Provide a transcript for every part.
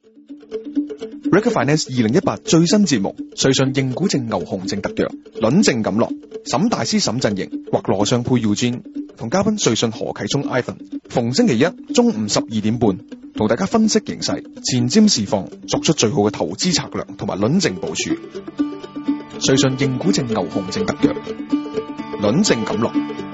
Rega Finance 2018最新節目，瑞信認股證牛熊證特約，輪證錦落，沈大師沈陣營或羅尚佩 Eugene 同嘉賓瑞信何啟聰 Ivan， 逢星期一中午12點半，同大家分析形勢，前瞻市況，作出最好嘅投資策略同埋輪證部署。瑞信認股證牛熊證特約，輪證錦落。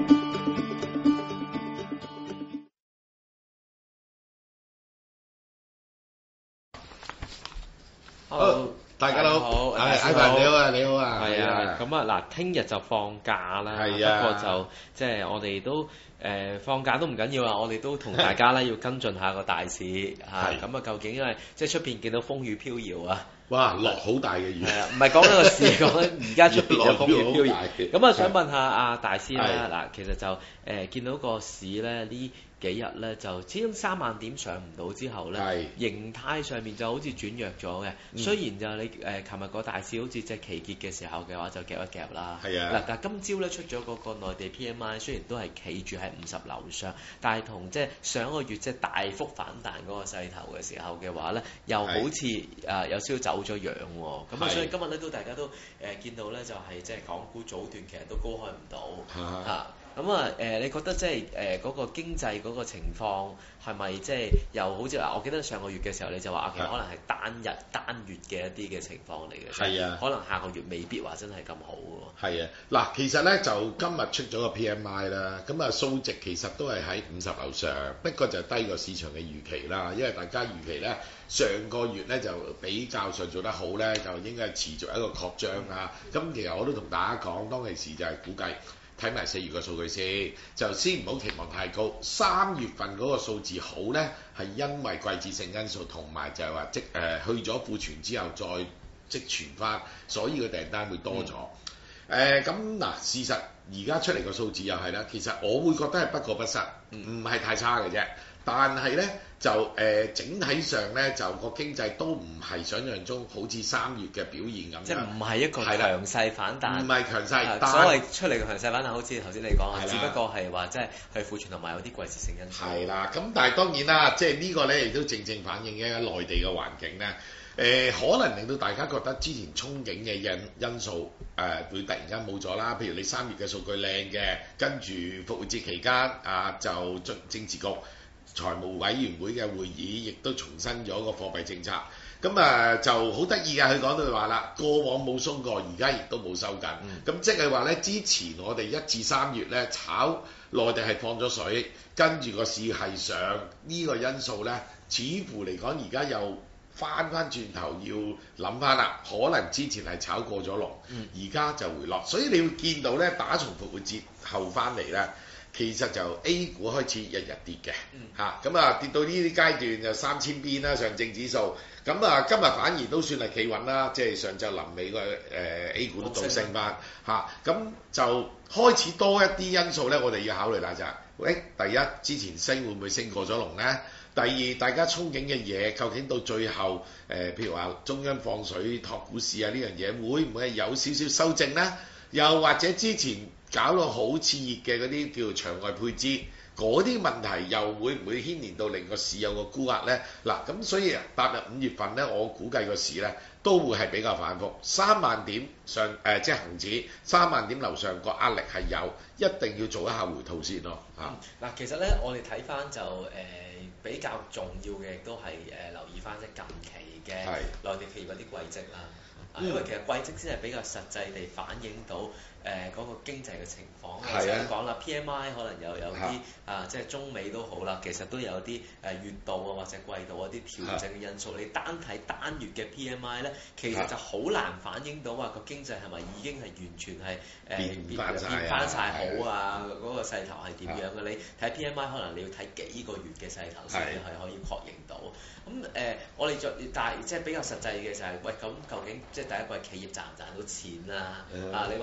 好，大家好，Ivan 你好啊，你好啊， 係啊，咁啊嗱，聽日就放假啦， 係啊， 不過就即係我哋都放假都唔緊要啊，我哋都同大家咧要跟進下個大市嚇，咁啊究竟因為即係出邊見到風雨飄搖啊， 哇，落好大嘅雨， 係啊，唔係講緊個市，講緊而家出邊嘅風雨飄搖。咁啊，想問下阿大師啦，嗱，其實就見到個市咧呢幾日咧就始終3萬點上唔到之後咧，形態上面就好似轉弱咗嘅。雖然就你琴日個大市好似即係期結嘅時候嘅話就夾一夾啦。係啊。嗱，但係今朝咧出咗嗰個內地 PMI，雖然都係企住喺50樓上，但係同即係上個月即係大幅反彈嗰個勢頭嘅時候嘅話咧，又好似有少少走咗樣喎。咁啊，所以今日咧都大家都見到咧就係即係港股早段其實都高開唔到嚇。咁啊你覺得即係嗰個經濟嗰個情況係咪即係又好似話？我記得上個月嘅時候你就話其實可能係單月嘅一啲嘅情況嚟嘅，係啊，可能下個月未必話真係咁好喎。係啊， 嗱，其實咧就今日出咗個 PMI 啦，咁啊數值其實都係喺50樓上，不過就低過市場嘅預期啦，因為大家預期咧上個月咧就比較上做得好咧，就應該係持續一個擴張啊。咁其實我都同大家講，當其時就係估計。睇埋4月嘅數據先，就先唔好期望太高。3月份嗰個數字好呢，係因為季節性因素同埋就係話去咗庫存之後再積存翻，所以個訂單會多咗。咁嗱，事實而家出嚟個數字又係啦，其實我會覺得係不過不失，唔係太差嘅啫。但係呢，就整體上呢，就個經濟都唔係想象中好似3月嘅表現咁樣，即係唔係一個強勢反彈，唔係強勢，但所謂出嚟嘅強勢反彈，好似頭先你講，只不過係話即係去庫存同埋有啲季節性因素。係啦，咁但係當然啦，即係呢個呢亦都正正反映嘅內地嘅環境呢，可能令到大家覺得之前憧憬嘅因素會突然間冇咗啦。譬如你3月嘅數據靚嘅，跟住復活節期間就政治局財務委員會嘅會議亦都重申咗個貨幣政策，咁就好得意嘅，佢講到話啦，過往冇鬆過，而家亦都冇收緊，咁即係話咧，之前我哋1至3月咧炒內地係放咗水，跟住個市係上呢個因素咧，似乎嚟講而家又翻轉頭要諗翻啦，可能之前係炒過咗龍，而家就回落，所以你會見到咧，打從復活節後翻嚟咧。其實就 A 股開始日日跌嘅，咁跌到呢啲階段就3000邊啦，上證指數，咁今日反而都算係企穩啦，即係上晝臨尾個A 股都倒升翻，咁就開始多一啲因素咧，我哋要考慮啦就係，第一之前升會唔會升過咗龍咧？第二大家憧憬嘅嘢究竟到最後譬如話中央放水托股市啊呢樣嘢會唔會有少少修正咧？又或者之前搞到好熾熱嘅嗰啲叫做場外配資，嗰啲問題又會唔會牽連到令個市有個沽壓呢？嗱，咁所以踏入5月份呢，我估計個市呢都會係比較反覆，3萬點上即係恆指3萬點樓上個壓力係有，一定要做一下回吐先咯。 嗱，其實呢，我哋睇翻就比較重要嘅，亦都係留意翻即近期嘅內地企業嗰啲季績啦。因為其實季績先係比較實際地反映到嗰個經濟嘅情況。我想講啦 ，PMI 可能有啲即係中美都好啦，其實都有啲月度或者季度一啲調整嘅因素。你單睇單月嘅 PMI 咧，其實就好難反映到話個經濟係咪已經係完全係變翻晒好啊？嗰個勢頭係點樣嘅？你睇 PMI 可能你要睇幾個月嘅勢頭先係可以確認到。咁我哋但係即係比較實際嘅就係，喂，咁究竟即係第一季企業賺唔賺到錢啦？你話做咗咁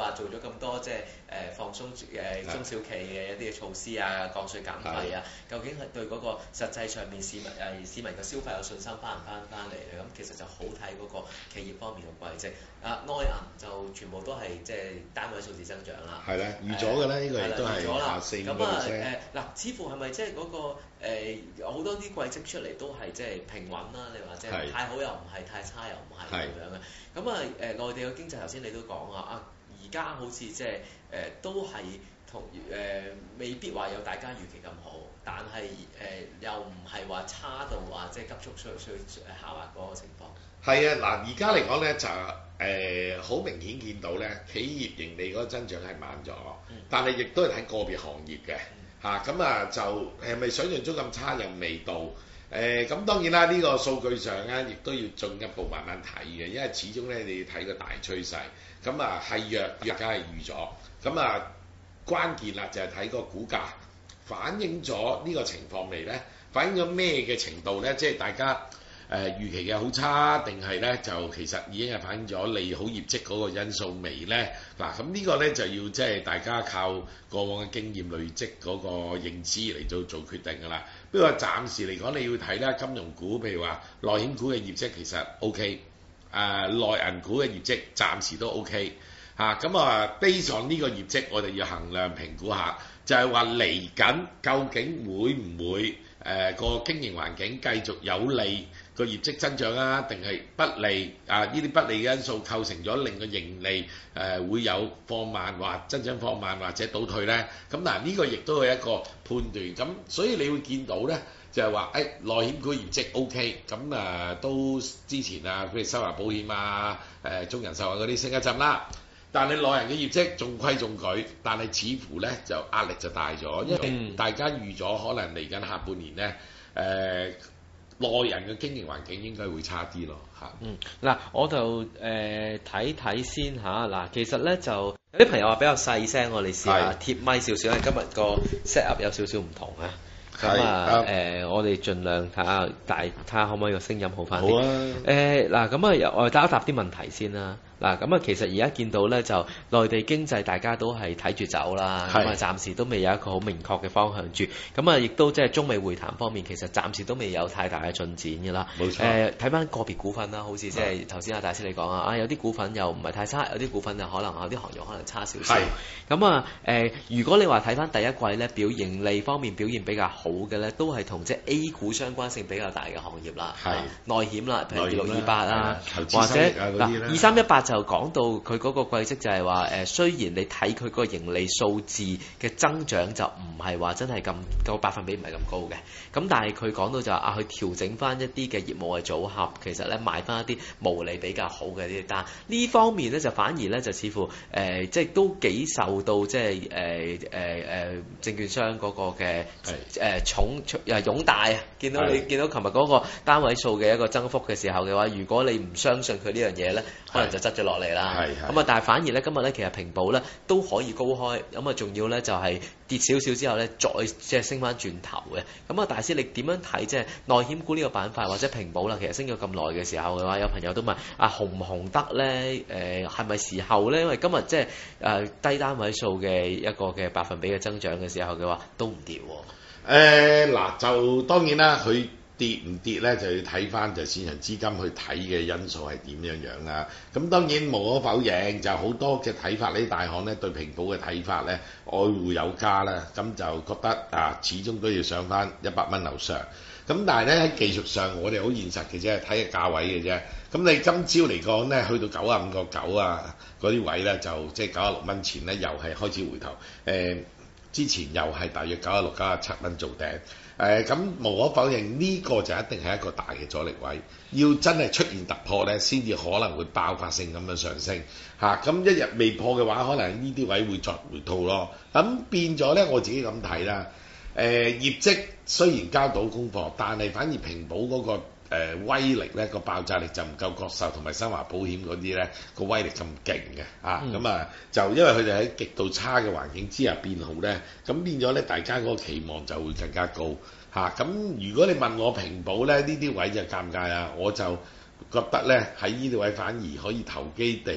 咁多即係放鬆中小企嘅一啲嘅措施啊，降稅減費啊，究竟係對嗰個實際上面市民嘅消費有信心翻唔翻嚟咧？咁其實就好睇嗰個企業方面嘅季績。內銀就全部都係即係單位數字增長啦。 係啦，預咗嘅啦，呢個亦都係下4%。 咁嗱，似乎係咪即係嗰個好多啲季績出嚟都係即係平穩啦？你話即係太好又唔係，太差又唔係咁樣嘅。咁內地嘅經濟頭先你都講而家好似即係都係同未必話有大家預期咁好，但係又唔係話差到話即係急速下滑嗰個情況。 係啊，嗱，而家嚟講咧就好明顯見到咧，企業盈利嗰個增長係慢咗，但係亦都係睇個別行業嘅嚇，咁就係咪想象中咁差又未到？咁當然啦，呢個數據上咧，亦都要進一步慢慢睇嘅，因為始終咧你要睇個大趨勢，咁係弱梗係預咗，咁關鍵啦就係睇個股價反映咗呢個情況未咧？反映咗咩嘅程度咧？即係大家預期嘅好差，定係咧就其實已經係反映咗利好業績嗰個因素未咧？嗱，咁呢個咧就要即係大家靠過往嘅經驗累積嗰個認知嚟做決定㗎啦。不過暫時嚟講，你要睇咧金融股，譬如話內險股嘅業績其實 OK， 內銀股嘅業績暫時都 OK 嚇。咁based on呢個業績，我哋要衡量評估下，就係話嚟緊究竟會唔會個經營環境繼續有利個業績增長啊，定係不利呢啲不利嘅因素構成咗令個盈利會有放慢或增長放慢或者倒退咧？咁嗱呢個亦都係一個判斷。咁所以你會見到咧，就係話內險股業績 OK， 咁都之前譬如新華保險中人壽嗰啲升一陣啦。但係內人嘅業績中規中矩，但係似乎咧就壓力就大咗，因為大家預咗可能嚟緊下半年咧，內人嘅經營環境應該會差啲咯嚇。 嗱，我就睇睇先嚇。嗱，其實咧就有啲朋友話比較細聲，我哋試下貼咪少少，因為今日個 set up 有少少唔同啊。咁我哋盡量睇下可唔可以個聲音好翻啲。好啊。嗱，咁我哋答一答啲問題先啦。嗱，咁其實而家見到咧就內地經濟大家都係睇住走啦，咁暫時都未有一個好明確嘅方向住，咁亦都即係中美會談方面其實暫時都未有太大嘅進展㗎啦。冇錯。睇翻個別股份啦，好似即係頭先阿大師你講有啲股份又唔係太差，有啲股份又可能有啲行業可能差少少。係。咁如果你話睇翻第一季咧盈利方面表現比較好嘅咧，都係同即係 A 股相關性比較大嘅行業啦，內險啦，譬如2628啦，或者2318。就講到佢嗰個季績就係話雖然你睇佢個盈利數字嘅增長就唔係話真係咁個百分比唔係咁高嘅，咁但係佢講到就話去調整翻一啲嘅業務嘅組合，其實咧賣翻一啲毛利比較好嘅呢啲單，呢方面咧就反而咧就似乎即係都幾受到即係證券商嗰個嘅擁戴啊！見到琴日嗰個單位數嘅一個增幅嘅時候嘅話，如果你唔相信佢呢樣嘢咧，可能就執咗落嚟啦。咁但係反而咧今日咧其實平保咧都可以高開，咁仲要咧就係跌少少之後咧再即係升翻轉頭嘅。咁大師你點樣睇即係內險股呢個板塊或者平保啦？其實升咗咁耐嘅時候嘅話，有朋友都問紅唔紅得咧？係咪時候咧？因為今日即係低單位數嘅一個嘅百分比嘅增長嘅時候嘅話，都唔跌喎。 嗱就當然啦，佢跌唔跌咧，就要睇翻就市場資金去睇嘅因素係點樣啦。咁當然無可否認，就好多嘅睇法呢，大行咧對平保嘅睇法咧，愛護有加啦，咁就覺得始終都要上翻100蚊樓上。咁但係咧喺技術上，我哋好現實嘅啫，睇個價位嘅啫。咁你今朝嚟講咧，去到95.9嗰啲位咧，就即係96蚊前咧，又係開始回頭。之前又係大約96、97蚊做頂。咁無可否認呢個就一定係一個大嘅阻力位，要真係出現突破咧，先至可能會爆發性咁樣上升嚇。咁一日未破嘅話，可能呢啲位會作回吐咯。咁變咗咧，我自己咁睇啦。業績雖然交到功課，但係反而平保嗰個威力咧，個爆炸力就唔夠國壽同埋新華保險嗰啲咧個威力咁勁嘅咁就因為佢哋喺極度差嘅環境之下變好咧，咁變咗咧大家嗰個期望就會更加高咁如果你問我平保咧，呢啲位就尷尬啊，我就覺得咧喺呢啲位反而可以投機地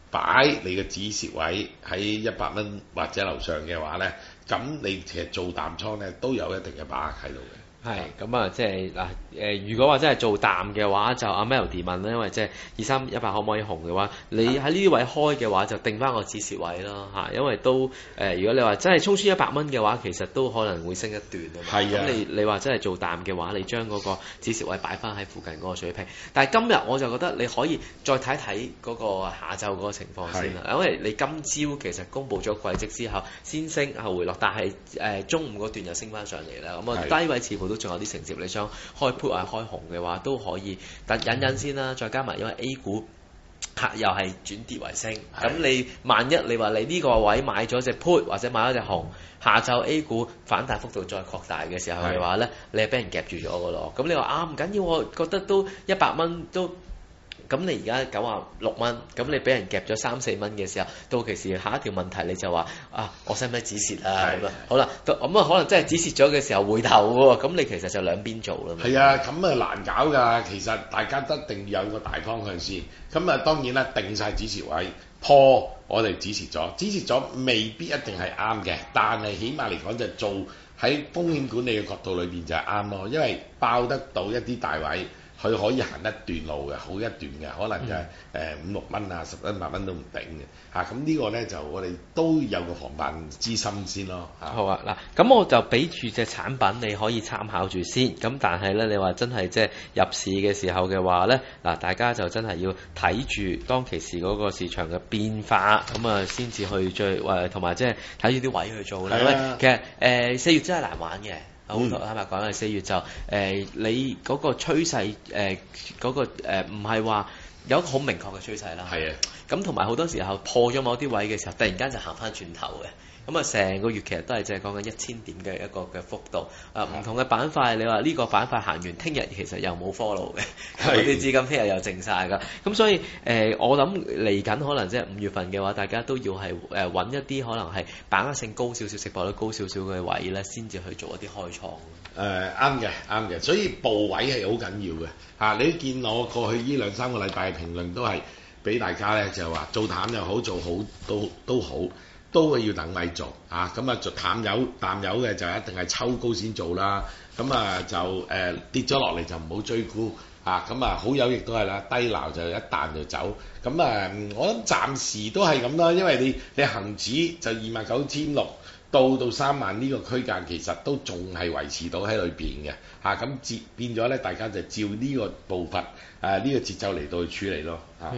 擺你嘅止蝕位喺100蚊或者樓上嘅話咧，咁你其實做淡倉咧都有一定嘅把握喺度嘅。 係咁啊，即係嗱如果話真係做淡嘅話，就阿 Melody 問咧，因為即係2318可唔可以紅嘅話，你喺呢啲位開嘅話，就定翻個止蝕位咯嚇，因為都如果你話真係衝穿100蚊嘅話，其實都可能會升一段啊嘛。 係啊。 咁你話真係做淡嘅話，你將嗰個止蝕位擺翻喺附近嗰個水平。但係今日我就覺得你可以再睇睇嗰個下晝嗰個情況先啦，因為你今朝其實公布咗季績之後，先升後回落，但係中午嗰段又升翻上嚟啦。咁啊低位似乎都仲有啲承接，你想開 put 啊開紅嘅話都可以等忍先啦，再加埋因為 A 股又係轉跌為升，咁你萬一你話你呢個位買咗隻 put 或者買咗隻紅，下晝 A 股反彈幅度再擴大嘅時候嘅話咧，你係俾人夾住咗嘅咯。咁你話唔緊要，我覺得都100蚊都。咁你而家96蚊，咁你俾人夾咗3-4蚊嘅時候，到其時下一條問題你就話我使唔使止蝕啊？咁啊，好啦，咁啊可能真係止蝕咗嘅時候回頭喎，咁你其實就兩邊做啦。 係啊，咁啊難搞㗎，其實大家一定要有個大方向先。咁啊當然啦，定晒止蝕位，破我哋止蝕咗未必一定係啱嘅，但係起碼嚟講就做喺風險管理嘅角度裏邊就係啱咯，因為爆得到一啲大位。佢可以行一段路嘅，好一段嘅，可能就係5-6蚊啊，10蚊8蚊都唔頂嘅嚇。咁呢個咧就我哋都有個防範之心先咯嚇。 好啊，嗱，咁我就俾住隻產品你可以參考住先。咁但係咧，你話真係即係入市嘅時候嘅話咧，嗱，大家就真係要睇住當其時嗰個市場嘅變化，咁啊先至去追，同埋即係睇住啲位去做啦。因為其實4月真係難玩嘅。好坦白講，係4月就你嗰個趨勢嗰個唔係話有一個好明確嘅趨勢啦。 係啊。咁同埋好多時候破咗某啲位嘅時候，突然間就行翻轉頭嘅。咁啊，成個月其實都係即係講緊1000點嘅一個嘅幅度。唔同嘅板塊，你話呢個板塊行完，聽日其實又冇 follow 嘅，嗰啲資金聽日又靜晒㗎。咁所以我諗嚟緊可能即係5月份嘅話，大家都要係揾一啲可能係把握性高少少、息率率高少少嘅位咧，先至去做一啲開倉。 啱嘅，所以部位係好緊要嘅嚇。你都見我過去呢2-3個禮拜嘅評論都係俾大家咧，就係話做淡又好，做好都好。都會要等位做啊，咁啊做淡友嘅就一定係抽高先做啦，咁啊就跌咗落嚟就唔好追沽啊，咁啊好友亦都係啦，低撈就一彈就走，咁啊我諗暫時都係咁啦，因為你恆指就29,600到3萬呢個區間，其實都仲係維持到喺裏邊嘅嚇，咁變咗咧，大家就照呢個步伐呢個節奏嚟到去處理咯嚇。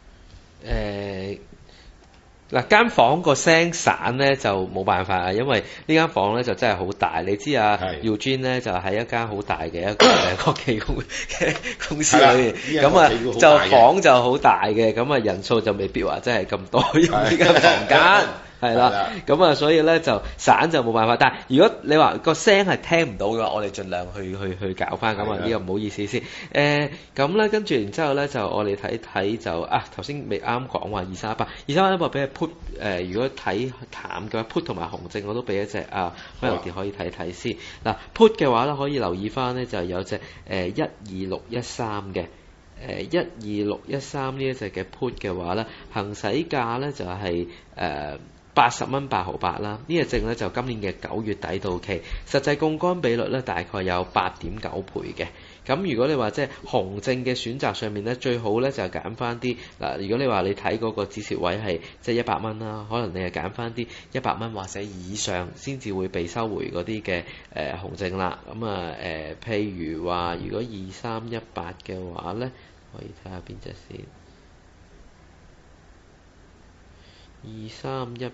嗱，間房個聲散咧就冇辦法啊，因為呢間房咧就真係好大。你知Eugene 咧就喺一間好大嘅一個國企公司裏面，咁啊就房就好大嘅，咁啊人數就未必話真係咁多，因為呢間房間。係啦，咁啊，所以咧就散就冇辦法。但係如果你話個聲係聽唔到嘅話，我哋盡量去搞翻。咁啊，呢個唔好意思先。咁咧跟住然之後咧就我哋睇睇就頭先未啱講話2318俾佢 put 如果睇淡嘅話 put 同埋紅證我都俾一隻Melody可以睇睇先。嗱 put 嘅話咧可以留意翻咧就有隻12613嘅。12613呢一隻嘅 put 嘅話咧，行使價咧就係80蚊8毫8啦，呢隻證咧就今年嘅9月底到期，實際槓桿比率咧大概有8.9倍嘅。咁如果你話即係紅證嘅選擇上面咧，最好咧就係揀翻啲嗱，如果你話你睇嗰個止蝕位係即係100蚊啦，可能你係揀翻啲100蚊或者以上先至會被收回嗰啲嘅紅證啦。咁譬如話如果2318嘅話咧，可以睇下邊隻先。2318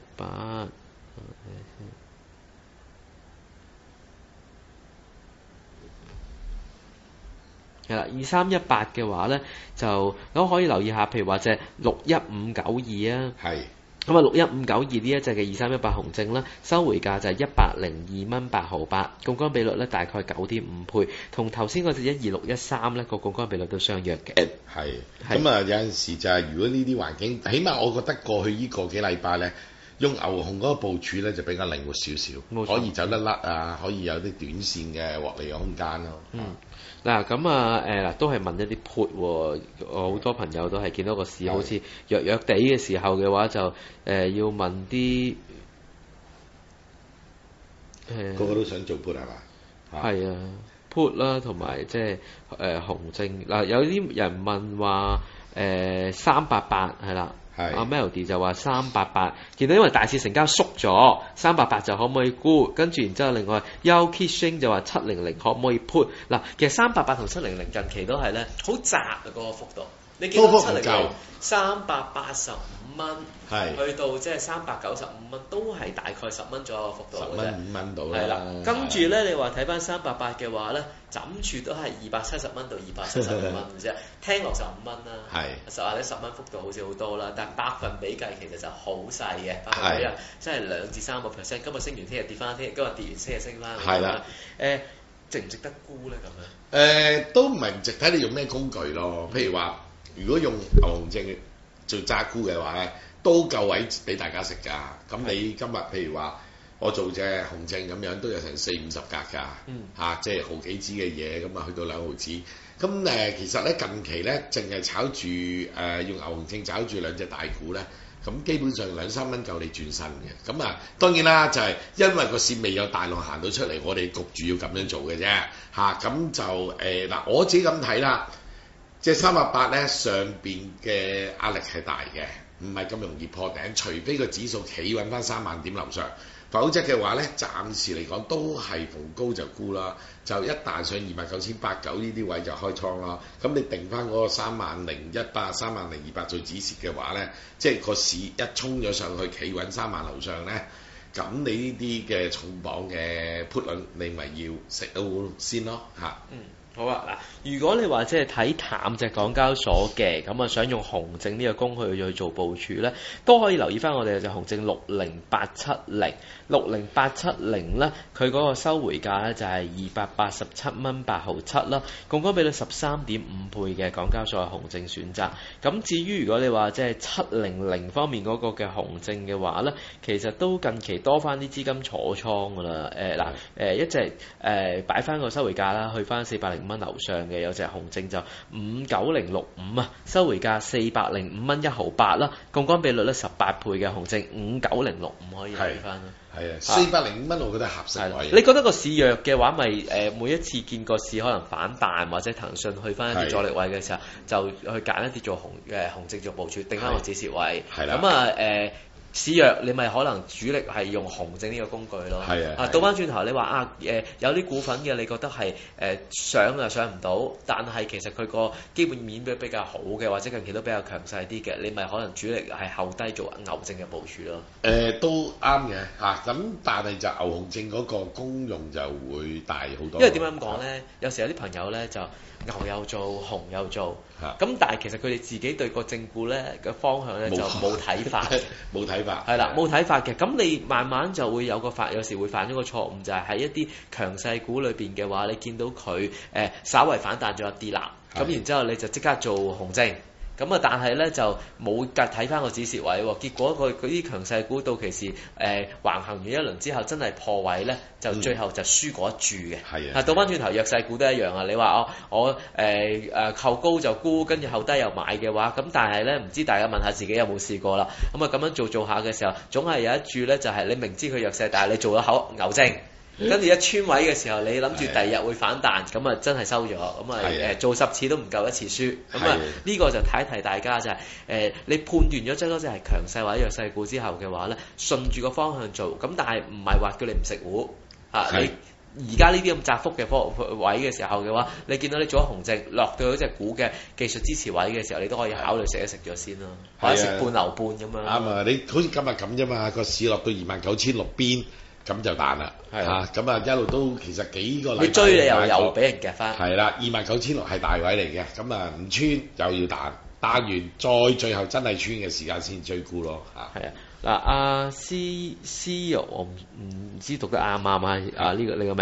係啦，2318嘅話咧，就都可以留意下，譬如話隻61592啊，係咁啊，61592呢一隻嘅2318紅證啦，收回價就係102蚊8毫8，槓桿比率咧大概9.5倍，同頭先嗰隻12613咧個槓桿比率都相若嘅。係，咁啊有陣時就係如果呢啲環境，起碼我覺得過去呢個幾禮拜咧， 用牛熊嗰個部署咧就比較靈活少少，可以走得甩啊，可以有啲短線嘅獲利嘅空間咯。 嗱咁啊都係問一啲 put 喎，好多朋友都係見到個市好似弱弱地嘅時候嘅話就要問啲個個都想做 put 係嘛？ 係啊 put 啦，同埋即係熊證嗱，有啲人問話388係啦。阿 Melody 就話388，見到因為大市成交縮咗，388就可唔可以沽？跟住然之後另外 Yoki Shing 就話700可唔可以 put？ 嗱，其實388同700近期都係咧好窄啊嗰個幅度，你見到700 385蚊，去到即係395蚊，都係大概10蚊左右嘅幅度嘅啫。 10蚊5蚊到啦。 係啦，跟住咧你話睇翻388嘅話咧，枕住都係270蚊到275蚊嘅啫，聽落就5蚊啦。係實話你10蚊幅度好似好多啦，但係百分比計其實就好細嘅，百分比啊，即係2至3%。今日升完，聽日跌翻，今日跌完，聽日升翻。係啦，值唔值得沽咧咁樣？ 都唔係唔值，睇你用咩工具咯。譬如話，如果用牛熊證做揸沽嘅話咧，都夠位俾大家食㗎。咁你今日譬如話，我做隻熊證咁樣都有成40-50格㗎，即係毫幾子嘅嘢，咁啊去到2毫子。咁其實咧近期咧，淨係炒住用牛熊證炒住兩隻大股咧，咁基本上2-3蚊夠你轉身嘅。咁當然啦，就係因為個市未有大浪行到出嚟，我哋焗住要咁樣做嘅啫。咁就嗱，我自己咁睇啦。即係388咧，上邊嘅壓力係大嘅，唔係咁容易破頂，除非個指數企穩翻3萬點樓上，否則嘅話咧，暫時嚟講都係逢高就沽啦，就一彈上29,890呢啲位就開倉啦。咁你定翻嗰個30,100、30,200做止蝕嘅話咧，即係個市一衝咗上去企穩3萬樓上咧，咁你呢啲嘅重磅嘅 put 輪，你咪要食到先咯嚇。 好啊，嗱，如果你話即係睇淡隻港交所嘅，咁啊想用熊證呢個工具去做部署咧，都可以留意翻我哋隻熊證60870咧，佢嗰個收回價咧就係287蚊8毫7啦，槓桿比率13.5倍嘅港交所嘅熊證選擇。咁至於如果你話即係700方面嗰個嘅熊證嘅話咧，其實都近期多翻啲資金坐倉噶啦，一隻擺翻個收回價啦，去翻405蚊樓上嘅有隻熊證就59065啊，收回價405蚊1毫8啦，槓桿比率咧18倍嘅熊證59065可以睇翻啦。 係啊，405蚊我覺得合適位。 你覺得個市弱嘅話，咪每一次見個市可能反彈或者騰訊去翻一啲阻力位嘅時候，就去揀一啲做熊證做部署，定翻個止蝕位。係啦。咁市弱你咪可能主力係用熊證呢個工具咯。係啊。倒翻轉頭你話有啲股份嘅你覺得係上又上唔到，但係其實佢個基本面比較好嘅，或者近期都比較強勢啲嘅，你咪可能主力係後低做牛證嘅部署咯。 都啱嘅嚇，咁但係就牛熊證嗰個功用就會大好多。 因為點解咁講咧？有時有啲朋友咧就牛又做，熊又做，咁但係其實佢哋自己對個正股咧嘅方向咧就冇睇法， 冇睇法， 係啦，冇睇法嘅。咁你慢慢就會有時會犯咗個錯誤，就係喺一啲強勢股裏邊嘅話，你見到佢稍為反彈咗一啲啦，咁然之後你就即刻做熊證。咁啊，但係咧就冇睇翻個止蝕位喎，結果佢啲強勢股到期時橫行完一輪之後，真係破位咧，就最後就輸嗰一注嘅。係啊，倒翻轉頭弱勢股都一樣啊！你話我扣高就沽，跟住後低又買嘅話，咁但係咧唔知大家問下自己有冇試過啦？咁啊咁樣做下嘅時候，總係有一注咧就係你明知佢弱勢，但係你做咗口牛證。跟住一穿位嘅時候，你諗住第二日會反彈，咁啊真係收咗，咁啊做10次都唔夠一次輸，咁啊呢個就提大家就係你判斷咗嗰隻係強勢或者弱勢股之後嘅話咧，順住個方向做，咁但係唔係話叫你唔食糊啊！你而家呢啲咁窄幅嘅位嘅時候嘅話，你見到你做咗熊證落到嗰隻股嘅技術支持位嘅時候，你都可以考慮食一食咗先咯，或者食半牛半咁樣。 啱啊！你好似今日咁啫嘛，個市落到29,600邊。咁就彈啦，咁啊一路都其實幾個禮拜你追你又俾人夾翻，係啦，29,600係大位嚟嘅，咁啊唔穿又要彈完再最後真係穿嘅時間先追沽咯嚇。係啊，嗱阿思我唔知讀得啱唔啱啊？呢個名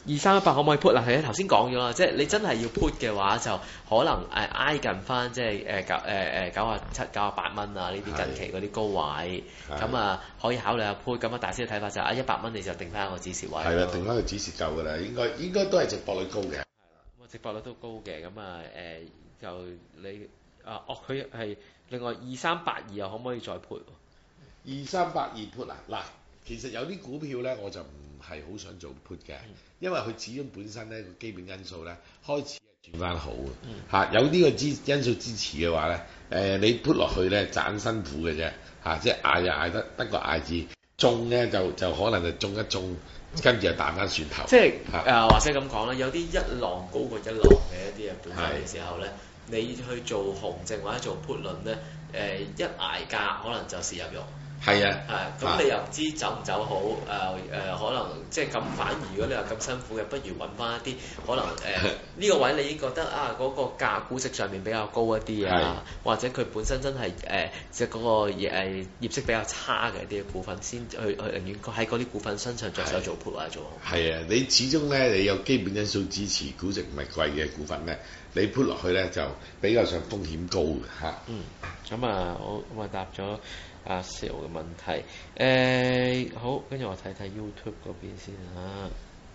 2318可唔可以 put 嗱？係啊，頭先講咗啦，即係你真係要 put 嘅話，就可能挨近翻即係97、98蚊啊呢啲近期嗰啲高位，咁啊可以考慮下 put。咁啊大師嘅睇法就係100蚊你就定翻一個止蝕位。係啦，定翻個止蝕夠㗎啦，應該都係值博率高嘅。 咁啊值博率都高嘅，咁啊就你佢係另外2382又可唔可以再 put？2382 put 嗱，其實有啲股票咧我就唔係好想做 put 嘅，因為佢始終本身咧個基本因素咧開始轉翻好有呢個因素支持嘅話咧，你 put 落去咧賺辛苦嘅啫即係嗌就嗌得個嗌字，中咧就可能就中一中，跟住就彈翻船頭。 即係或者咁講啦，有啲一浪高過一浪嘅一啲嘅本身嘅時候咧，你去做紅證或者做 put 輪咧，一捱價可能就蝕入肉。 係啊， 咁你又唔知走唔走好，可能即係咁。反而如果你話咁辛苦嘅，不如揾翻一啲可能呢個位你已經覺得嗰個估值上面比較高一啲啊，或者佢本身真係即係嗰個業績比較差嘅一啲股份，先去寧願喺嗰啲股份身上着手做 put 或者做好。係啊， 你始終咧你有基本因素支持，估值唔係貴嘅股份咧，你 put 落去咧就比較上風險高嘅嚇。 咁我答咗阿邵嘅問題，好，跟住我睇睇 YouTube 嗰邊先嚇。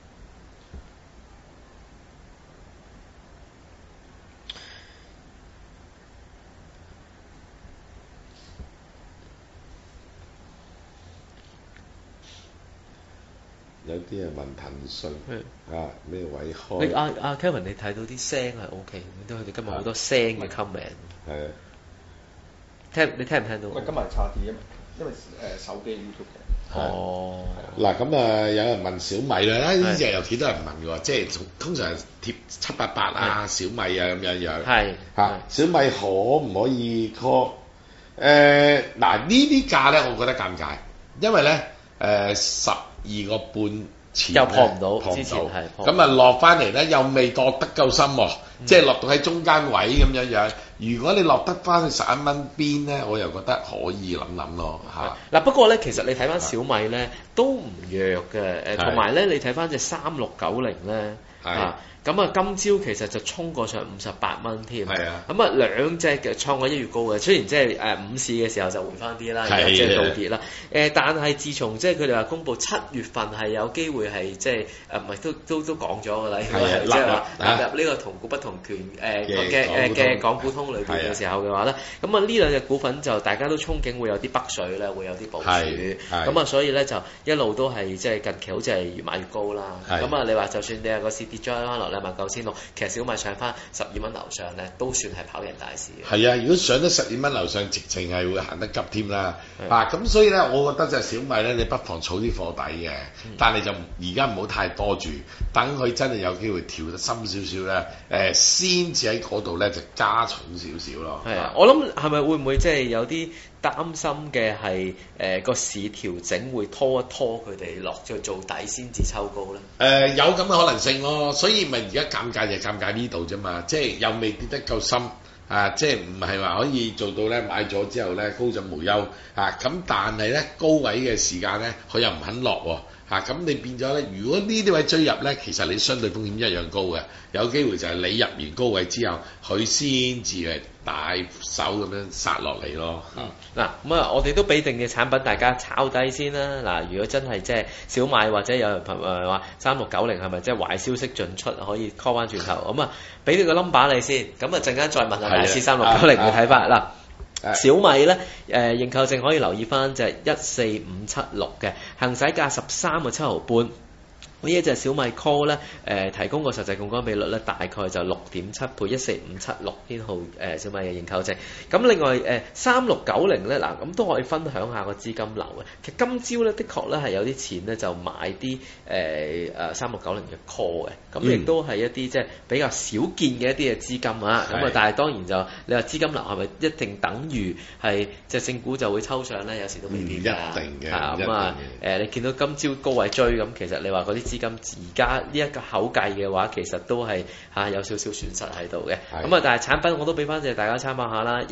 有啲人問騰訊咩位開？ 你Kevin 你睇到啲聲係 OK，因為佢哋今日好多聲嘅 comment。係啊。你聽唔聽到？ 喂，今日差啲，因為手機 YouTube 嘅。 嗱咁有人問小米啦，呢隻有幾多人問喎？即係通常係貼788小米咁樣。係小米可唔可以 call？呢啲價咧，我覺得尷尬，因為咧12個半錢又破唔到，之前係咁落翻嚟咧，又未落得夠深喎，即係落到喺中間位咁樣。如果你落得翻去11蚊邊咧，我又覺得可以諗咯嗱，不過咧，其實你睇翻小米咧都唔弱嘅，同埋咧你睇翻隻3690咧咁今朝其實就衝過上58蚊添，咁兩隻嘅創過1月高嘅，雖然即係午市嘅時候就回翻啲啦，即係倒跌啦。但係自從即係佢哋話公佈7月份係有機會係即係唔係都講咗㗎啦，即係話納入呢個同股不同權嘅港股通裏邊嘅時候嘅話咧，咁呢兩隻股份就大家都憧憬會有啲北水咧，會有啲部署，咁所以咧就一路都係即係近期好似係越買越高啦。咁你話就算你個市跌咗翻落29600，其實小米上翻12蚊樓上咧，都算係跑贏大市嘅。係啊，如果上得12蚊樓上，直情係會行得急添啦。咁所以咧，我覺得就小米咧，你不妨儲啲貨底嘅，但係就而家唔好太多住，等佢真係有機會調得深少少咧，先至喺嗰度咧就加重少少咯。 係啊，我諗係咪會唔會即係有啲擔心嘅係個市調整會拖一拖佢哋落咗做底先至抽高咧？ 有咁嘅可能性咯，所以咪而家尷尬就尷尬呢度啫嘛，即係又未跌得夠深即係唔係話可以做到咧買咗之後咧高枕無憂咁，但係咧高位嘅時間咧佢又唔肯落咁你變咗咧，如果呢啲位追入咧，其實你相對風險一樣高嘅，有機會就係你入完高位之後，佢先至係大手咁樣殺落嚟咯。 我哋都俾定嘅產品，大家炒低先啦。如果真係即係小米或者有人話3690係咪即係壞消息進出可以 call 翻轉頭咁俾你個 number 你先，咁陣間再問下大師3690嘅睇法小米咧認購證可以留意翻就係14576嘅，行使價13個7毫半。呢一隻小米 Call 咧，提供個實際槓桿比率咧，大概就6.7倍14576編號小米嘅認購證。咁另外3690咧，咁都可以分享下個資金流嘅。其實今朝咧，的確咧係有啲錢咧就買啲3690嘅 Call 嘅，咁亦都係一啲即係比較少見嘅一啲嘅資金咁但係當然就你話資金流係咪一定等於係隻正股就會抽上咧？有時都未必㗎。 一定嘅。 你見到今朝高位追咁，其實你話嗰啲資金而家呢一個口計嘅話，其實都係有少少損失喺度嘅。咁啊，但係產品我都俾翻大家參考下啦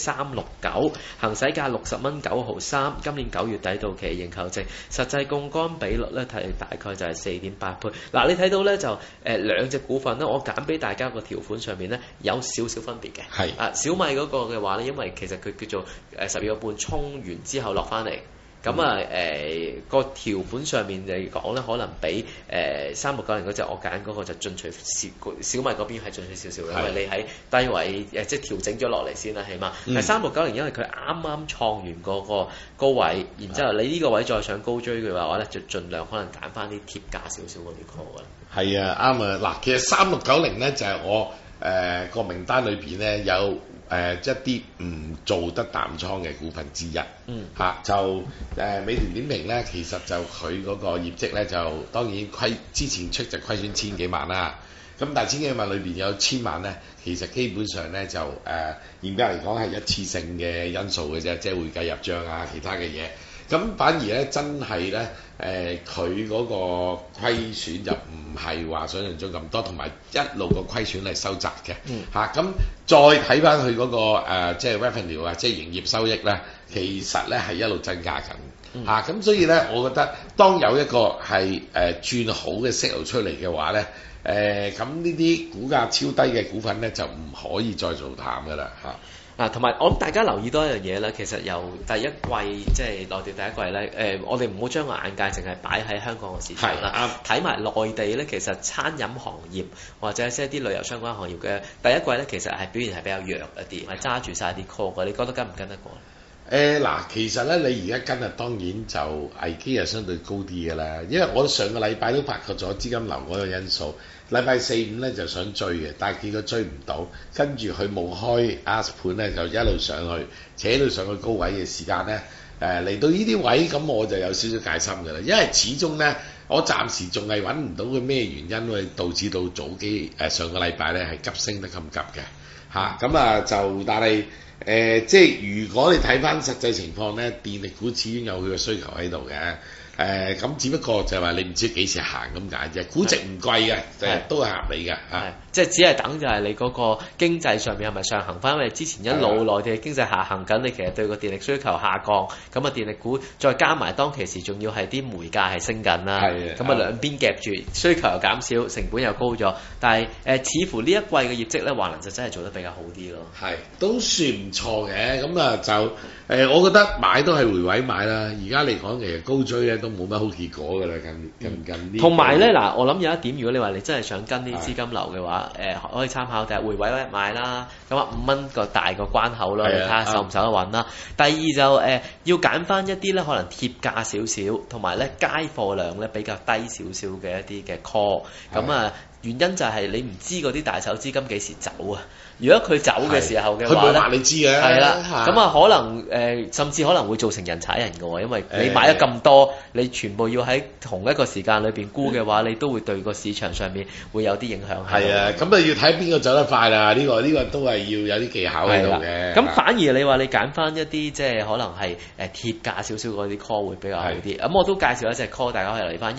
，14369行使價60.9毫3，今年9月底到期，認購值實際槓桿比率咧睇大概就係4.8倍。嗱，你睇到咧就兩隻股份咧，我揀俾大家個條款上面咧有少少分別嘅。係小米嗰個嘅話咧，因為其實佢叫做12個半衝完之後落翻嚟。咁個條款上面嚟講咧，可能比3690嗰隻我揀嗰個就進取小米嗰邊係進取少少嘅，因為你喺低位即係調整咗落嚟先啦，起碼。但3690因為佢啱啱創完嗰個高位，然之後你呢個位再上高追嘅話咧，就盡量可能揀翻啲貼價少少嗰啲 call 啦。係啊，啱啊！嗱，其實3690咧就係我個名單裏邊咧有。一啲唔做得淡倉嘅股份之一，就美團點評咧，其實就佢嗰個業績咧就當然之前出就虧損千幾萬啦，咁但係千幾萬裏邊有1000萬咧，其實基本上咧就嚴格嚟講係一次性嘅因素嘅啫，即係會計入帳啊，其他嘅嘢。咁反而咧，真係咧，佢嗰個虧損就唔係話想象中咁多，同埋一路個虧損係收窄嘅。咁再睇翻佢嗰個即係 revenue 啊，即係營業收益咧，其實咧係一路增加緊。咁所以咧，我覺得當有一個係轉好嘅息路出嚟嘅話咧，咁呢啲股價超低嘅股份咧就唔可以再做淡㗎啦。同埋我諗大家留意多一樣嘢啦，其實由第一季即係內地第一季咧，我哋唔好將個眼界淨係擺喺香港嘅市場啦，睇埋內地咧，其實餐飲行業或者即係啲旅遊相關行業嘅第一季咧，其實係表現係比較弱一啲，係揸住晒啲 call 嘅，你覺得跟唔跟得過？其實咧，你而家跟當然就危機係相對高啲嘅啦，因為我上個禮拜都發覺咗資金流嗰個因素。禮拜4、5咧就想追嘅，但係結果追唔到，跟住佢冇開 ask 盤咧，就一路上去，扯到上去高位嘅時間咧，嚟到呢啲位咁我就有少少戒心㗎啦，因為始終咧，我暫時仲係揾唔到佢咩原因會導致到早幾上個禮拜咧係急升得咁急嘅但係即係如果你睇翻實際情況咧，電力股始終有佢嘅需求喺度嘅。咁只不過就係話你唔知幾時行咁解啫，估值唔貴嘅，都係合理嘅即係只係等就係你嗰個經濟上面係咪上行翻？因為之前一路內地經濟下行緊，你其實對個電力需求下降，咁電力股再加埋當其時仲要係啲煤價係升緊啦，咁兩邊夾住，需求又減少，成本又高咗，但係似乎呢一季嘅業績咧，華能就真係做得比較好啲咯。都算唔錯嘅，咁我覺得買都係回位買啦。而家嚟講其實高追咧都冇乜好結果㗎啦，近呢。同埋咧嗱，我諗有一點，如果你話你真係想跟啲資金流嘅話，可以參考就係回位買啦。咁5蚊個大個關口咯，你睇下受唔受得穩啦。第二就要揀翻一啲咧可能貼價少少，同埋咧街貨量咧比較低少少嘅一啲嘅 call。咁原因就係你唔知嗰啲大手資金幾時走啊。如果佢走嘅時候嘅話咧，佢冇話你知嘅。係啦，咁可能甚至可能會造成人踩人嘅喎，因為你買咗咁多，你全部要喺同一個時間裏邊沽嘅話，你都會對個市場上面會有啲影響。係啊，咁要睇邊個走得快啦。呢個都係要有啲技巧喺度嘅。咁反而你話你揀翻一啲即係可能係貼價少少嗰啲 call 會比較好啲。咁我都介紹一隻 call，大家可以嚟翻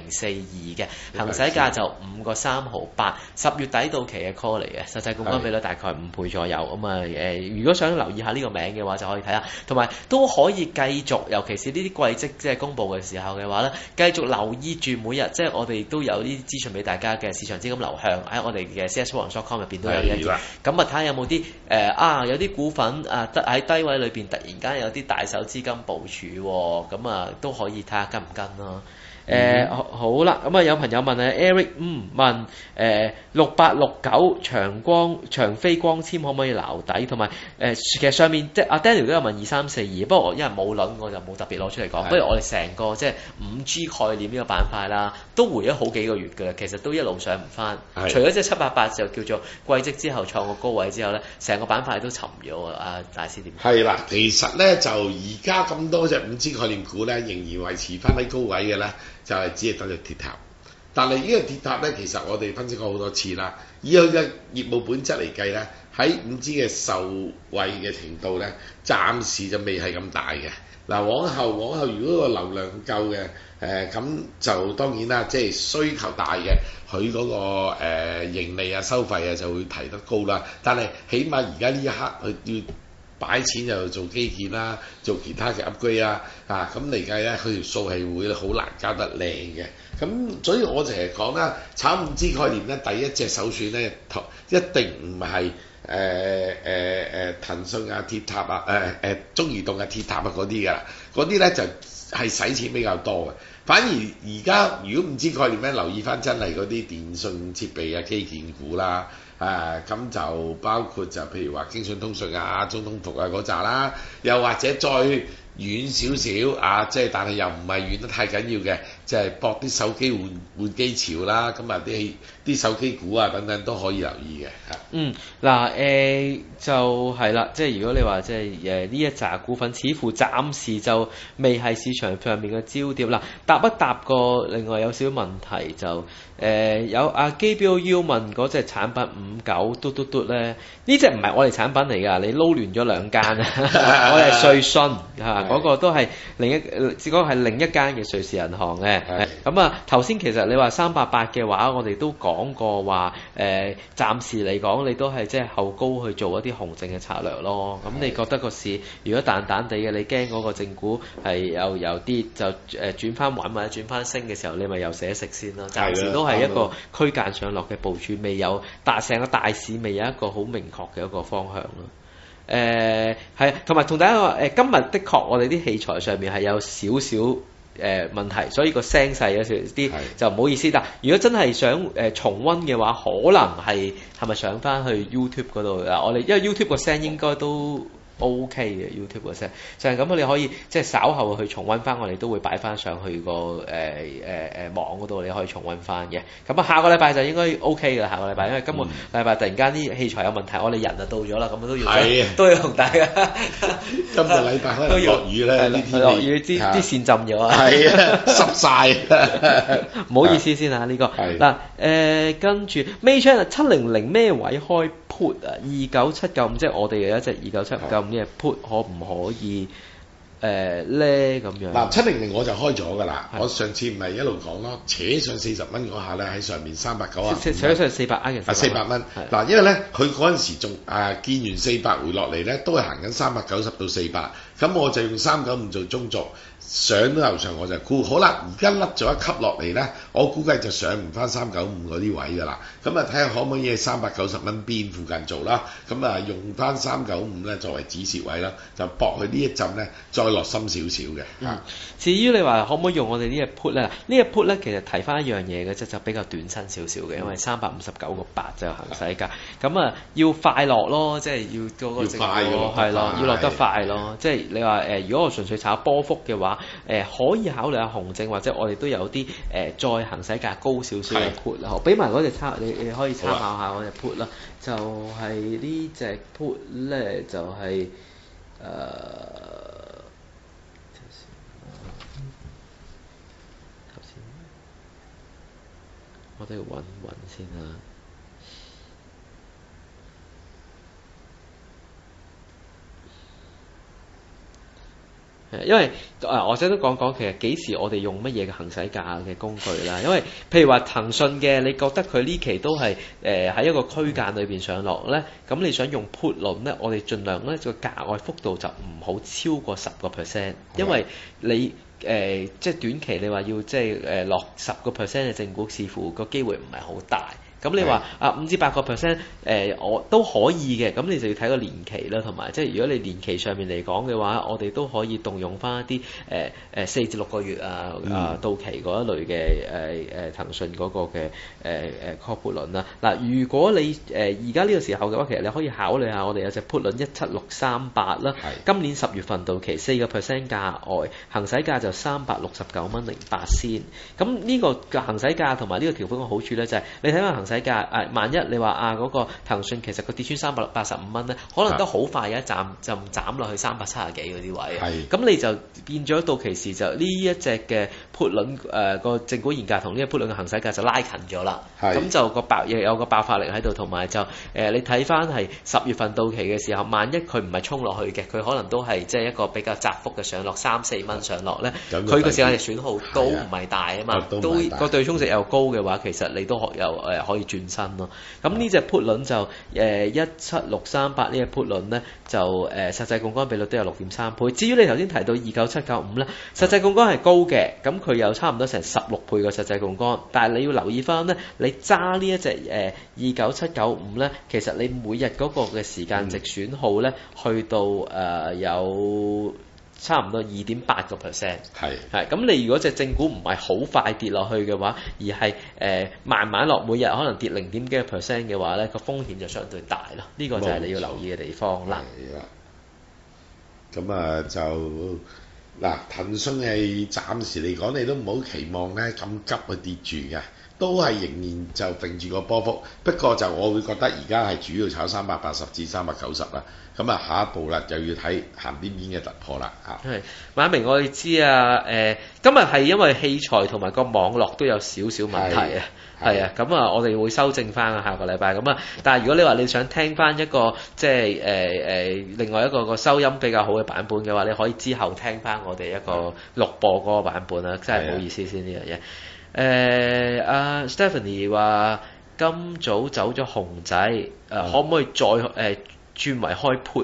18042嘅，行使價就5個3毫8，10月底到期嘅 call 嚟嘅，實際槓桿比率大概5倍左右。咁如果想留意下呢個名嘅話，就可以睇下，同埋都可以繼續，尤其是呢啲季績即係公佈嘅時候嘅話咧，繼續留意住每日，即係我哋都有啲資訊俾大家嘅市場資金流向喺我哋嘅 CS1.com 入邊都有一啲。咁睇下有冇啲有啲股份得喺低位裏邊突然間有啲大手資金部署喎，咁都可以睇下跟唔跟咯。好啦，咁有朋友問Eric 問6869長飛光纖可唔可以撈底，同埋其實上面即係阿 Daniel 都有問2342，不過因為冇輪我就冇特別攞出嚟講。不如我哋成個即係 5G 概念呢個板塊啦，都回咗好幾個月㗎啦，其實都一路上唔翻。除咗即係788就叫做季績之後創個高位之後咧，成個板塊都沉咗啊！大師點？係啦，其實咧就而家咁多隻 5G 概念股咧，仍然維持翻喺高位嘅咧。就係只係等隻鐵塔，但係呢個鐵塔咧，其實我哋分析過好多次啦。以佢嘅業務本質嚟計咧，喺5G嘅受惠嘅程度咧，暫時就未係咁大嘅。 嗱，往後如果個流量夠嘅，咁就當然啦，即係需求大嘅，佢嗰個盈利啊、收費啊就會提得高啦。但係起碼而家呢一刻佢要擺錢就做基建啦，做其他嘅 upgrade 啦，咁嚟計咧，佢條數係會好難交得靚嘅。咁所以我成日講啦，炒 5G 概念咧，第一隻首選咧，一定唔係騰訊啊、鐵塔啊、中移動啊、鐵塔啊嗰啲㗎，嗰啲咧就係使錢比較多嘅。反而而家如果 5G 概念咧，留意翻真係嗰啲電信設備啊、基建股啦。咁就包括就譬如話京信通訊啊、中通服啊嗰扎啦，又或者再遠少少即係但係又唔係遠得太緊要嘅，即係搏啲手機換機潮啦，咁啲手機股啊等等都可以留意嘅就係啦，即係如果你話即係呢一紮股份，似乎暫時就未係市場上面嘅焦點啦。答一答個另外有少少問題就有阿基標要問嗰隻產品59咧，呢隻唔係我哋產品嚟㗎，你撈亂咗兩間啊！我哋係瑞信嗰個都係另一間嘅瑞士銀行嘅。咁啊頭先其實你話388嘅話，我哋都講過話暫時嚟講你都係即係後高去做一啲熊證嘅策略咯。咁你覺得個市如果淡淡地嘅，你驚嗰個正股係有啲就轉翻穩或者轉翻升嘅時候，你咪又寫食先啦。暫時都係一個區間上落嘅部署，未有成個大市未有一個好明確嘅一個方向咯。係，同埋同大家話今日的確我哋啲器材上面係有少少問題，所以個聲細有少啲就唔好意思。但如果真係想重溫嘅話，可能係咪上翻去 YouTube 嗰度啊？我哋因為 YouTube 個聲應該都OK 嘅 YouTube 嘅聲，就係咁你可以即係稍後去重溫翻，我哋都會擺翻上去個網嗰度，你可以重溫翻嘅。咁下個禮拜就應該 OK 嘅啦。下個禮拜因為今個禮拜突然間啲器材有問題，我哋人就到咗啦，咁都要同大家。 今個禮拜可能落雨咧， 落雨啲線浸咗啊， 濕晒。 唔好意思先呢個嗱跟住 Maycheck 700咩位開 put 啊？29795，即係我哋有一隻29795嘅 put 可唔可以咧咁樣？ 嗱，700我就開咗㗎啦。我上次唔係一路講咯，扯上40蚊嗰下咧，喺上面390， 扯上400嘅 400蚊。嗱，因為咧佢嗰陣時仲見完400回落嚟咧，都係行緊390到400，咁我就用395做中軸。上到樓上我就沽，好啦，而家甩咗一級落嚟咧，我估計就上唔翻395嗰啲位㗎啦。咁睇下可唔可以喺390蚊邊附近做啦。咁用翻395咧作為止蝕位啦，就搏佢呢一陣咧再落深少少嘅。 至於你話可唔可以用我哋呢隻 put 咧？呢隻 put 咧其實提翻一樣嘢嘅啫，就比較短身少少嘅，因為359.8就行使價。咁要快落咯，即係要嗰個正咯，係咯，要落得快咯。即係你話如果我純粹炒波幅嘅話，可以考慮下熊證，或者我哋都有啲再行使價高少少嘅 put 啦。我俾埋嗰隻你可以參考下嗰隻 put 啦。就係呢隻 put 咧，就係頭先我都要揾先啦。因為我想都講其實幾時我哋用乜嘢嘅行使價嘅工具啦。因為譬如話騰訊嘅，你覺得佢呢期都係喺一個區間裏邊上落咧，咁你想用 put 輪咧，我哋盡量咧個價外幅度就唔好超過10%，因為你即係短期你話要即係落10%嘅正股，似乎個機會唔係好大。咁你話5至8%我都可以嘅，咁你就要睇個年期啦，同埋即係如果你年期上面嚟講嘅話，我哋都可以動用翻一啲4至6個月到期嗰一類嘅騰訊嗰個嘅call put 輪啦。嗱，如果你而家呢個時候嘅話，其實你可以考慮下我哋有隻 put 輪17638啦，今年10月份到期4%價外，行使價就369.08蚊。咁呢個行使價同埋呢個條款嘅好處咧，就係你睇翻使價萬一你話嗰個騰訊其實佢跌穿385蚊咧，可能都好快一站就斬落去370幾嗰啲位。咁你就變咗到期時就呢一隻嘅 put 輪個正股現價同呢個 put 輪嘅行使價就拉近咗啦。咁就亦有個爆發力喺度，同埋就你睇翻係10月份到期嘅時候，萬一佢唔係衝落去嘅，佢可能都係即係一個比較窄幅嘅上落3-4蚊上落咧，佢個時間嘅損耗都唔係大啊嘛，都個對沖值又高嘅話，其實你都可以轉身咯。咁呢隻 put 輪就17638呢隻 put 輪咧就實際槓桿比率都有6.3倍。至於你頭先提到29795咧，實際槓桿係高嘅，咁佢有差唔多成16倍嘅實際槓桿，但係你要留意翻咧，你揸呢一隻29795咧，其實你每日嗰個嘅時間值損耗咧，去到有差唔多2.8%。係咁，你如果隻正股唔係好快跌落去嘅話，而係慢慢落，每日可能跌0.幾個%嘅話咧，個風險就相對大咯。呢個就係你要留意嘅地方啦。 咁啊就嗱，騰訊係暫時嚟講，你都唔好期望咧咁急去跌住嘅，都係仍然就揈住個波幅。不過就我會覺得而家係主要炒380至390啦。咁啊，下一步啦，就要睇行邊邊嘅突破啦嚇。 係，馬明我哋知啊，今日係因為器材同埋個網絡都有少少問題啊。係啊，咁啊，我哋會修正翻下個禮拜咁啊。但係如果你話你想聽翻一個即係另外一個收音比較好嘅版本嘅話，你可以之後聽翻我哋一個錄播嗰個版本啊。真係唔好意思先呢樣嘢。阿 Stephanie 話今早走咗熊仔，可唔可以再轉為開 put？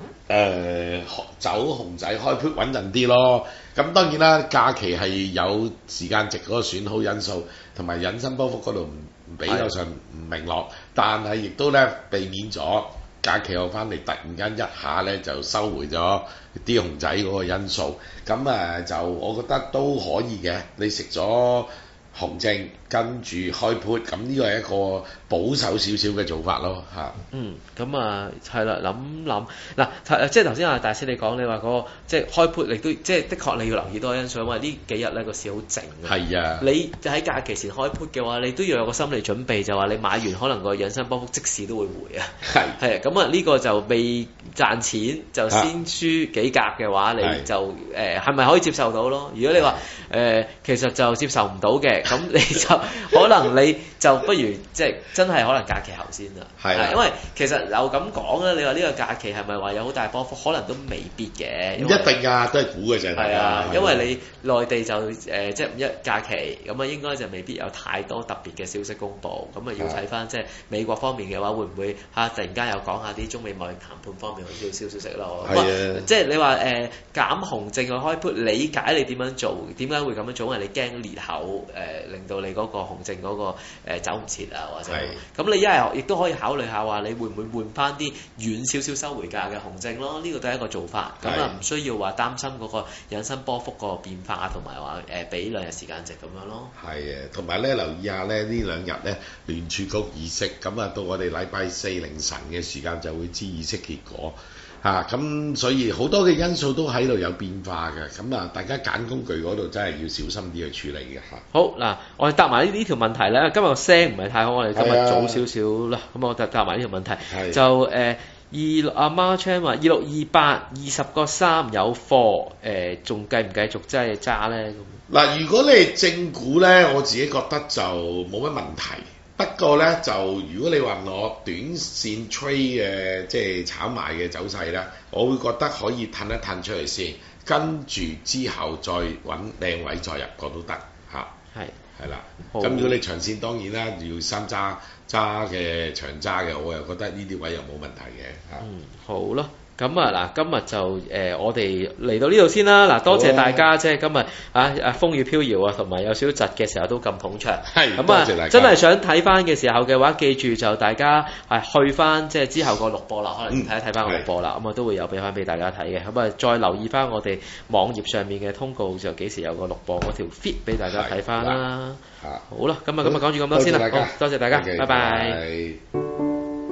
走熊仔開 put 穩陣啲咯。咁當然啦，假期係有時間值嗰個損耗因素，同埋引伸波幅嗰度比較上唔明朗，但係亦都咧避免咗假期後翻嚟突然間一下咧就收回咗啲熊仔嗰個因素。咁就我覺得都可以嘅。你食咗熊證跟住開 put， 咁呢個係一個保守少少嘅做法咯嚇。 咁啊係啦，諗嗱，即係頭先阿大師你講，你話嗰個即係開 put，你都即係的確你要留意多因素，因為呢幾日咧個市好靜啊。係啊，你喺假期前開 put 嘅話，你都要有個心理準備，就話你買完可能個引伸波幅即時都會回啊。係咁啊，呢個就未賺錢就先輸幾格嘅話，你就係咪可以接受到咯？如果你話其實就接受唔到嘅，咁你就可能你就不如即係真係可能假期後先啦。係，因為其實又咁講咧，你話呢個假期係咪話有好大波幅？可能都未必嘅。唔一定㗎，都係估嘅啫。係啊，因為你內地就即係五一假期，咁啊應該就未必有太多特別嘅消息公佈。咁啊要睇翻即係美國方面嘅話，會唔會突然間又講下啲中美貿易談判方面嘅消息咯？係啊，即係你話減熊證去開 put，理解你點樣做？點解會咁樣做？因為你驚裂口令到你嗰個熊證嗰個走唔切啊，或者咁你一係亦都可以考慮下話，你會唔會換翻啲遠少少收回價嘅熊證咯？呢個都係一個做法。咁啊唔需要話擔心嗰個引伸波幅個變化，同埋話俾兩日時間值咁樣咯。係啊，同埋咧留意下咧呢兩日咧聯儲局議息，咁啊到我哋禮拜四凌晨嘅時間就會知議息結果。咁所以好多嘅因素都喺度有變化嘅，咁啊大家揀工具嗰度真係要小心啲去處理嘅嚇。好嗱，我哋答埋呢條問題咧，今日個聲唔係太好，我哋今日早少少啦，咁我答埋呢條問題，就阿媽 Chan 話2628 20個3有貨，仲繼唔繼續真係揸咧？嗱，如果你係正股咧，我自己覺得就冇乜問題。不過咧，就如果你話我短線 trade 嘅即係炒賣嘅走勢咧，我會覺得可以褪一褪出嚟先，跟住之後再揾靚位再入個都得嚇。係啦。咁如果你長線當然啦，要三揸嘅長揸嘅，我又覺得呢啲位又冇問題嘅嚇。好咯。咁啊嗱，今日就我哋嚟到呢度先啦。嗱，多謝大家即係今日風雨飄搖啊，同埋有少少窒嘅時候都咁捧場。係，咁啊，真係想睇翻嘅時候嘅話，記住就大家去翻即係之後個錄播啦，可能睇翻個錄播啦。咁啊都會有俾翻俾大家睇嘅。咁啊再留意翻我哋網頁上面嘅通告，就幾時有個錄播嗰條 feed 俾大家睇翻啦。好啦，咁啊講住咁多先啦。好，多謝大家，拜拜。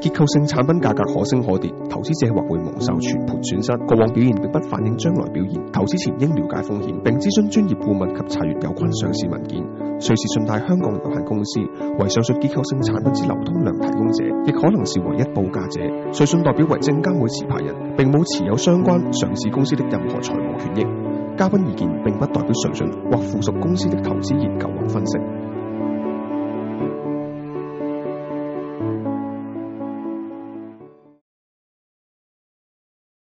結構性產品價格可升可跌，投資者或會蒙受全盤損失。過往表現並不反映將來表現，投資前應了解風險，並諮詢專業顧問及查閱有關上市文件。瑞士信貸香港有限公司為上述結構性產品之流通量提供者，亦可能是唯一報價者。瑞信代表為證監會持牌人，並冇持有相關上市公司的任何財務權益。嘉賓意見並不代表瑞信或附屬公司的投資研究或分析。